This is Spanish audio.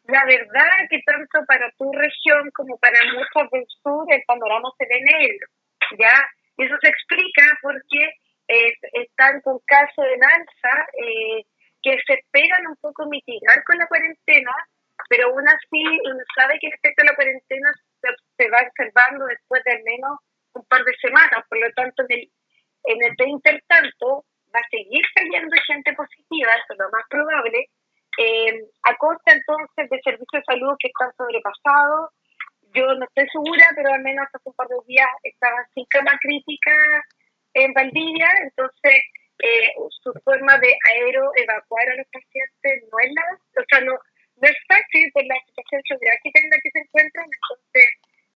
La verdad que tanto para tu región como para muchas del sur el panorama se ve negro, ¿ya? Y eso se explica porque están con casos en alza que se esperan un poco mitigar con la cuarentena, pero aún así uno sabe que el efecto de la cuarentena se va observando después de al menos un par de semanas, por lo tanto en el intertanto va a seguir cayendo gente positiva, eso es lo más probable, a costa entonces de servicios de salud que están sobrepasados. Yo no estoy segura, pero al menos hace un par de días estaba sin cama crítica en Valdivia, entonces su forma de aeroevacuar a los pacientes no es o sea, no es fácil por la situación geográfica en la que se encuentran, entonces